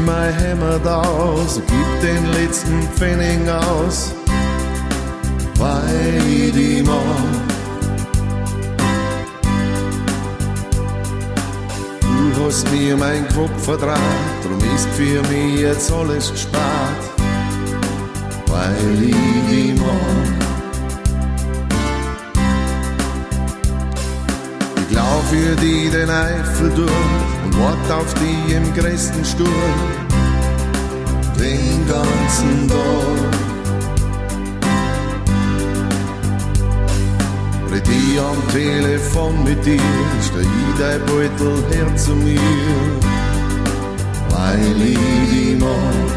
nimm mein Hemd aus und gib den letzten Pfennig aus, weil ich dich mag. Du hast mir mein Kopf vertraut, drum ist für mich jetzt alles gespart, weil ich dich mag. Ich lauf für dich den Eifel durch und wart auf dich im größten Sturm den ganzen Tag. Red ich am Telefon mit dir, stell ich dein Beutel her zu mir, weil ich dich mag.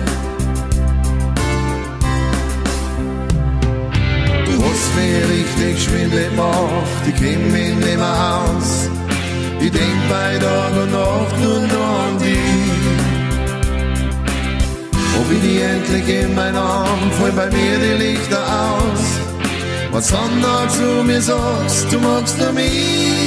Du hast mir richtig Schwindel gemacht, ich kenn mich nicht mehr aus. Ich denk bei Tag und Nacht nur noch an dich. Ob ich dich endlich in meinen Arm, fallen bei mir die Lichter aus. Was dann da zu mir sagst, du magst nur mich.